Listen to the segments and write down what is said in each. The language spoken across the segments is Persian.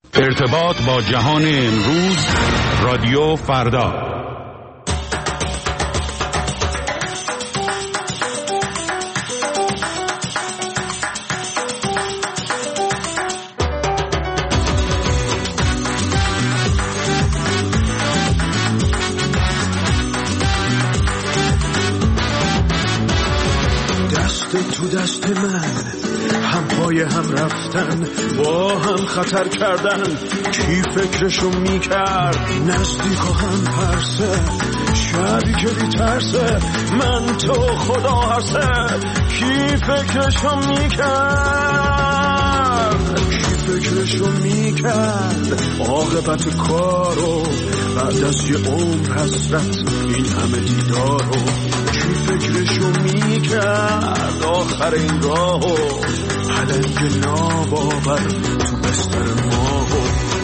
ارتباط با جهان امروز، رادیو فردا. دست تو دست من، هم پای هم رفتن، با هم خطر کردن. کی فکرشو میکرد نزدیک و هم پرسه، شبی که بیترسه من تو خدا هرسه. کی فکرشو میکرد، کی فکرشو میکرد عاقبت کارو بعد از یه عمر حسرت این همه دیدارو. کی فکرشو میکرد آخر این راهو پلنگ ناباور تو بستر ماهو.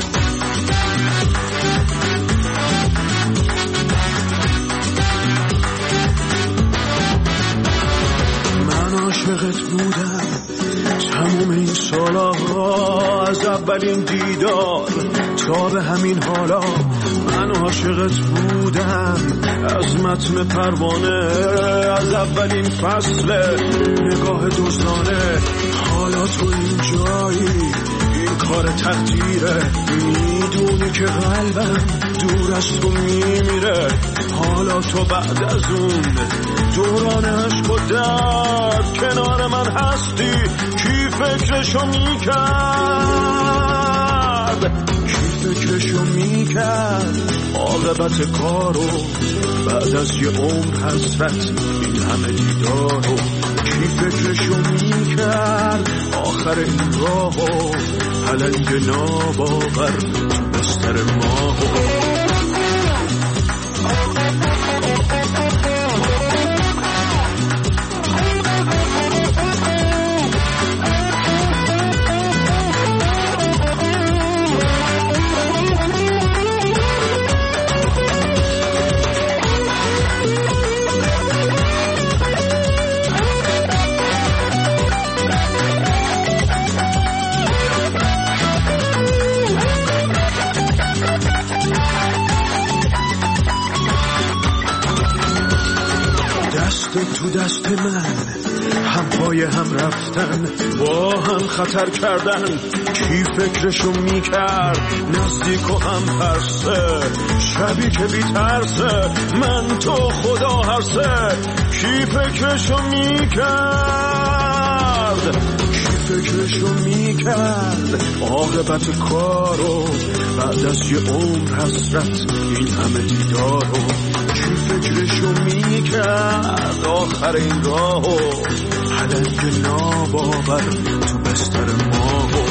من عاشقت بودم تموم این سالها، از اولین دیدار تا به همین حالا. من عاشقت بودم از متن پروانه، از اولین فصل نگاه دزدانه. حالا تو این جایی، این کار تقدیره، میدونی که قلبم دور از تو میمیره. حالا تو بعد از اون دوران عشق و درد کنار من هستی. کی فکرشو میکرد، کی فکرشو میکرد عاقبت کارو بعد از یه عمر حسرت این همه دیدارو. کی فکرشو میکرد آخر این راهو پلنگ ناباور تو بستر ماهو. تو دست من، هم پای هم رفتن، با هم خطر کردن. کی فکرشو میکرد نزدیک و هم پرسه، شبی که بیترسه من تو خدا هرسه. کی فکرشو میکرد، کی فکرشو میکرد عاقبت کارو بعد از یه عمر حسرت این همه دیدارو. کی فکرشو میکرد آخر این راهو پلنگ ناباور تو بستر ماهو.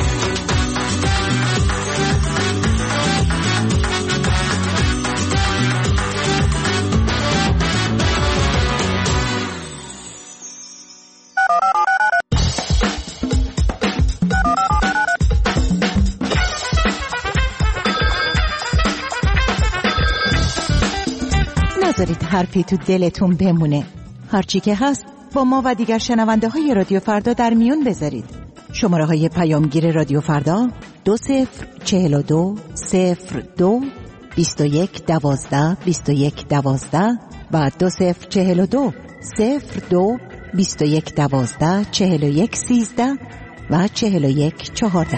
نذارید حرفی تو دلتون بمونه. هرچی که هست با ما و دیگر شنونده های رادیو فردا در میون بذارید. شماره های پیامگیر رادیو فردا 2042 02 21 12 21 12 و 2042 02 21 12 41 13 و 41 14.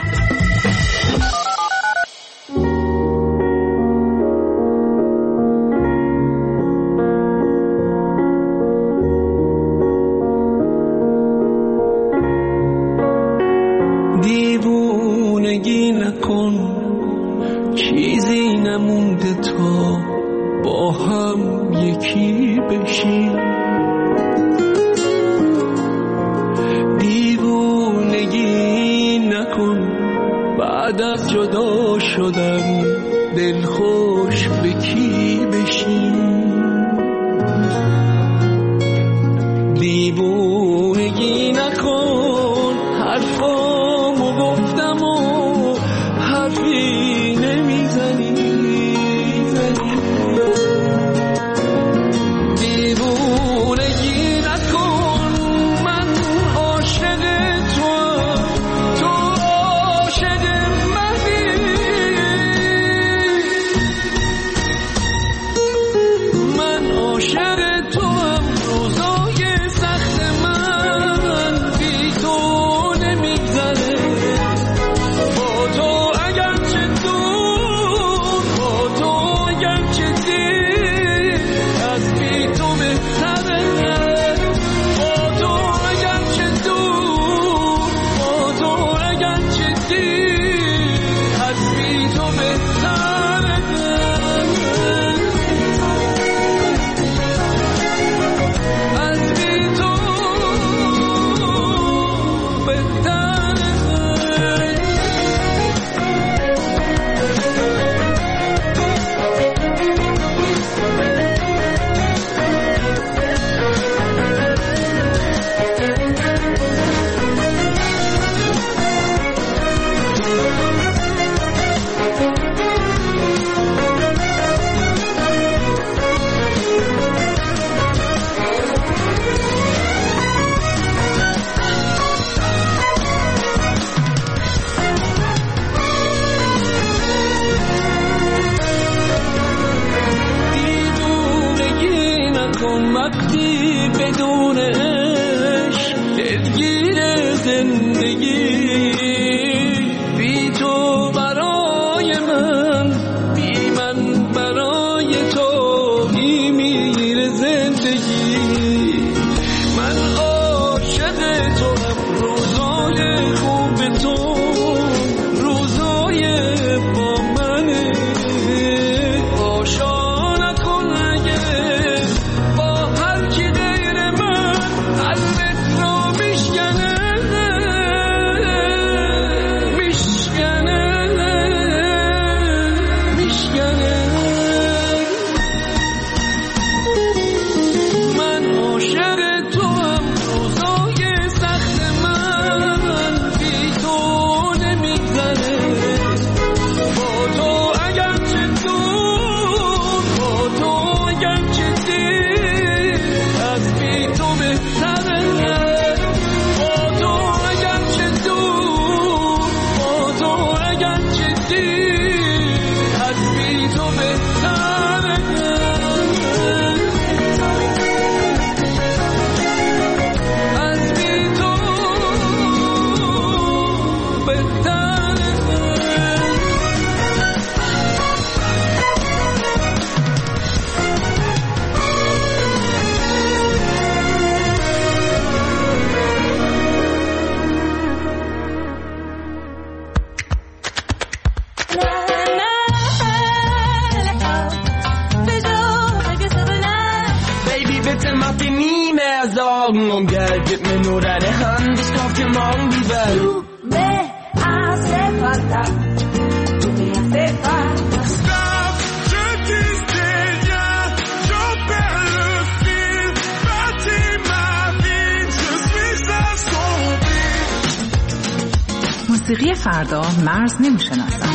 دیوونگی نکن، چیزی نمونده تا با هم یکی بشیم. دیوونگی نکن، بعد از جدا شدن دلخوش به کی بشیم. دیوونگی نکن، حرفامو گفتم و حرفی نمیزنی. دیوونگی نکن، من عاشق تو، تو عاشق منی. auf dir nie mehr Sorgen um Geld. Gib mir nur deine Hand, ich kauf dir morgen die Welt. Du me hace falta, du me hace falta. Stop, je disais rien, je perds le fil. Bâtis ma vie, je suis assombri. موسیقی فردا مرز نمیشناسد.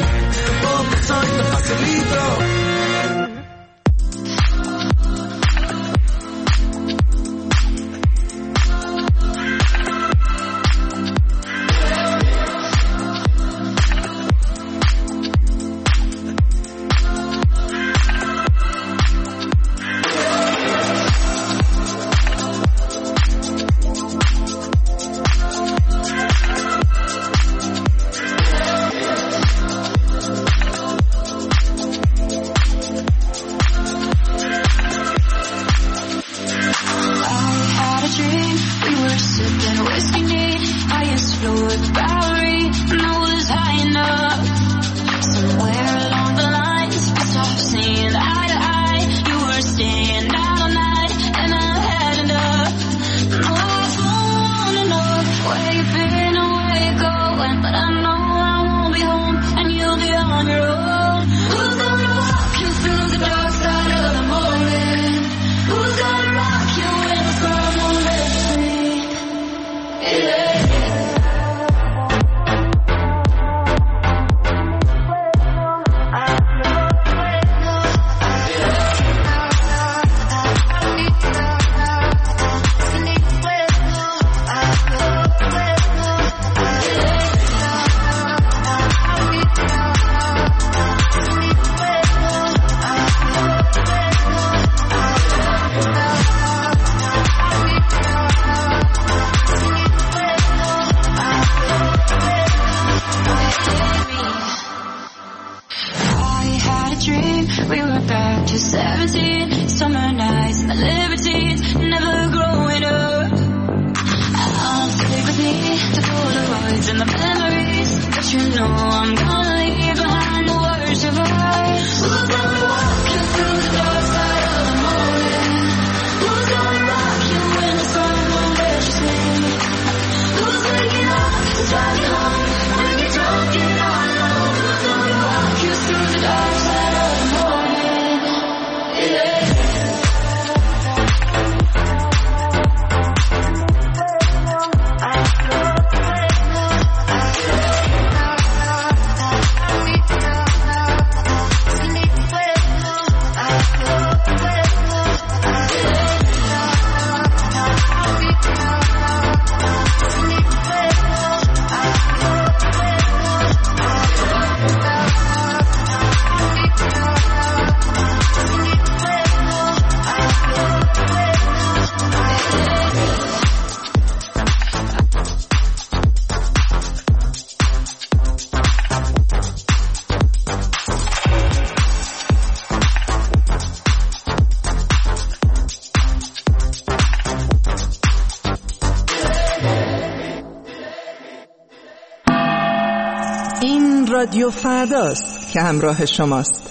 رادیو فرداست که همراه شماست.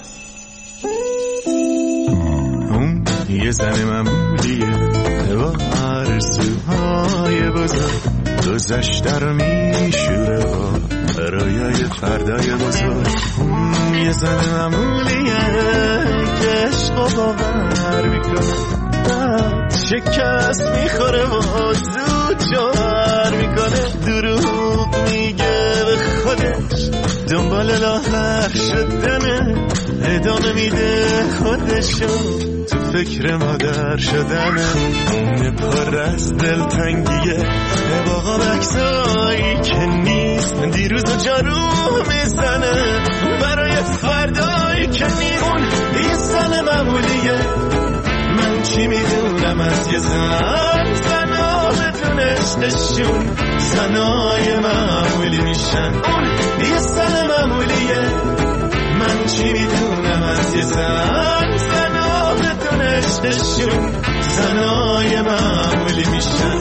اون یه زن معمولیه با آرزوهای بزرگ، گذشته رو میشوره با رویای فردای بزرگ. اون یه زن معمولیه که عشق باور میکنه، بعد شکست میخوره و زود جوهر میکنه. دروغ میگه به خودش، دنبال راه شدنه، ادامه میده خودشو تو فکر مادر شدنه. اون پر از دلتنگیه باقا بکسایی که نیست، دیروز و جارو میزنه برای فردایی که نیمون. این زن معمولیه، من چی میدونم از یه زن، زنها بدون عشقشون زنای معمولی میشن. اون یه زن معمولیه، من چی میدونم از یه زن، زنها بدون عشقشون زنای معمولی میشن.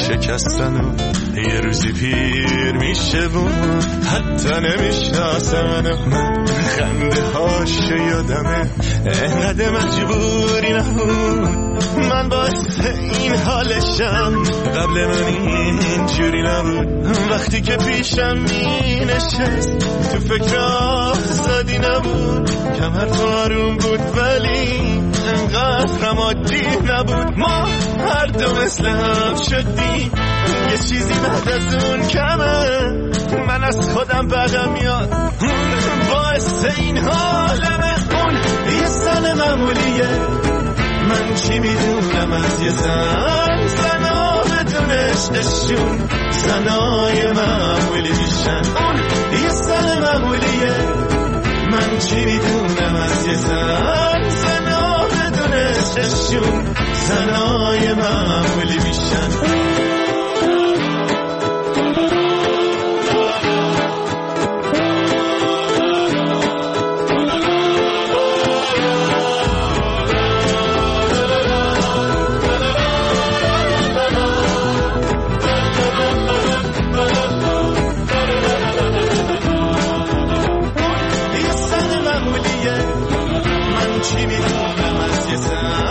شکستن و یه روزی پیر میشه بون حتی نمیشناسه من خنده هاشو یادمه انقدر مجبوری نبود من باعث این حالشم قبل من اینجوری نبود وقتی که پیشم می نشست تو فکر آزادی نبود کمر تو آروم بود ولی انقدر هم عادی نبود ما هر دو مثل هم شدیم یه چیزی بعد از اون کمه من از خودم بدم میاد باعث این حالمه اون یه زن معمولیه من چی میدونم از یه زنا بدون عشقشون زنای معمولی میشن اون یه زن معمولیه من چی میدونم از یه زنا بدون عشقشون زنای معمولی میشن چی میدونم از یه